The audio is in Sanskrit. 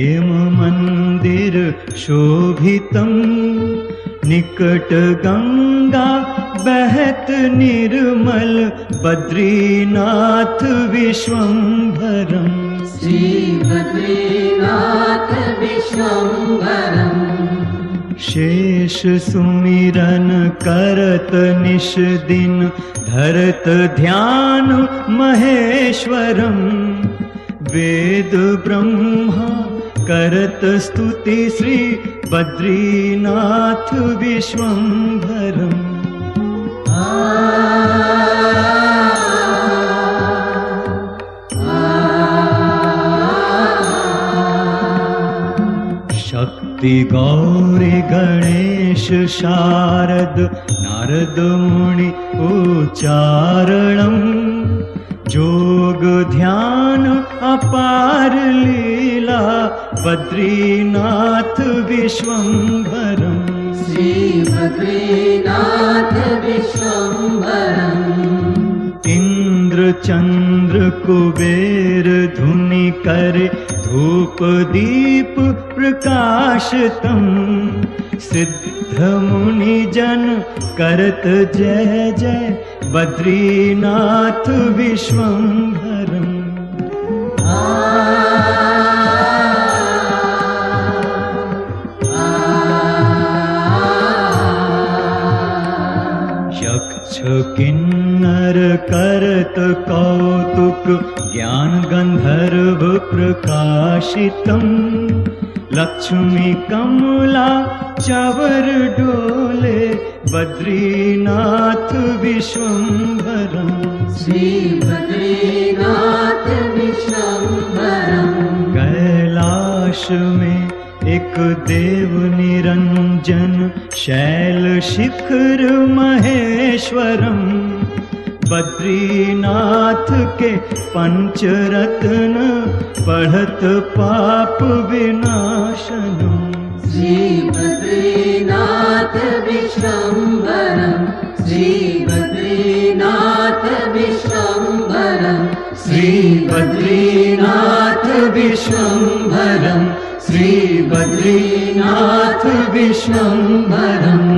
प्रेम मंदिर शोभितम् निकट गंगा बहत निर्मल बद्रीनाथ विश्वम्भरम् श्री बद्रीनाथ विश्वम्भरम् शेष सुमिरन करत निश दिन धरत ध्यान महेश्वरम् वेद ब्रह्मा करत स्तुति श्री बद्रीनाथ विश्वम्भरम् शक्ति गौरी गणेश शारद नारद मुनि उच्चारणम् जोग ध्यान अपार लीला बद्रीनाथ विश्वम्भरम् श्री बद्रीनाथ विश्वम्भरम् इंद्र चंद्र कुबेर धुनि करे धूप दीप प्रकाशतम् सिद्ध मुनि जन करत जय जय बद्रीनाथ विश्वम्भरम् यक्ष किन्नर करत कौतुक ज्ञान गंधर्व प्रकाशितम् लक्ष्मी कमला चवर डोले बद्रीनाथ विश्वम्भरम् श्री बद्रीनाथ विश्वम्भरम् कैलाश में एक देव निरंजन शैल शिखर महेश्वरम् बद्रीनाथ के पंचरत्न पढ़त पाप विनाशनम् श्री बद्रीनाथ विश्वम्भरम् श्री बद्रीनाथ विश्वम्भरम् श्री बद्रीनाथ विश्वम्भरम् श्री बद्रीनाथ विश्वम्भरम्।